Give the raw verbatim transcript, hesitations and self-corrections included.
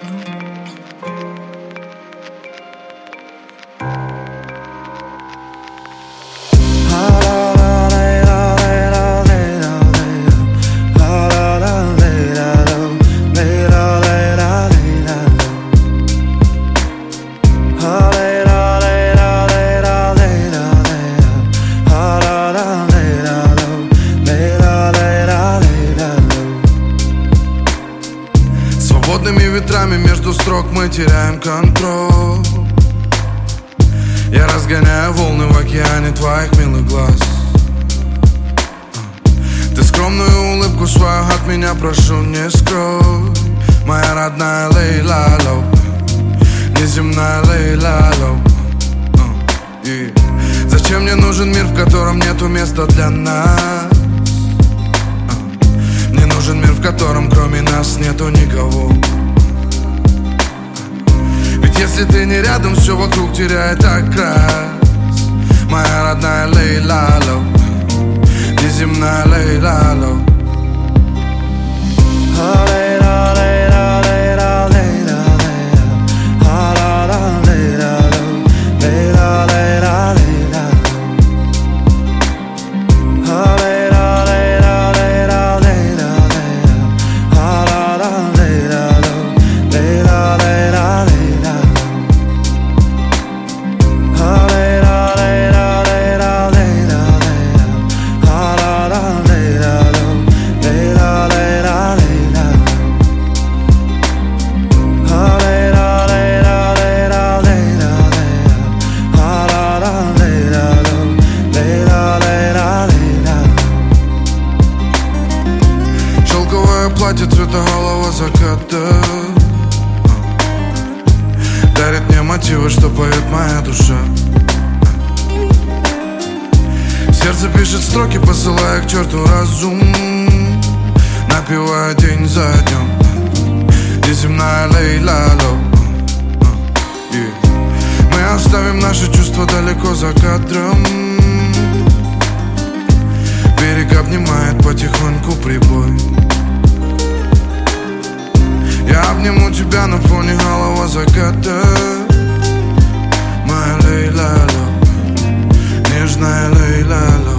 Свободными ветрами между строк мы теряем контроль. Я разгоняю волны в океане твоих милых глаз. Ты скромную улыбку свою от меня прошу не скрой. Моя родная Лейла Лоу, неземная Лейла Лоу. И зачем мне нужен мир, в котором нету места для нас? Мне нужен мир, в котором кроме нас нету никого. Ведь если ты не рядом, все вокруг теряет окрас. Моя родная Лейла Лоу, неземная Лейла Лоу. Платье цвета голого заката дарит мне мотивы, что поет моя душа. Сердце пишет строки, посылая к черту разум, напевая день за днем. Неземная Лейла Лоу. Мы оставим наши чувства далеко за кадром. Берег обнимает потихоньку прибой. Я обниму тебя на фоне голого заката. Моя Лейла Лоу, нежная Лейла Лоу.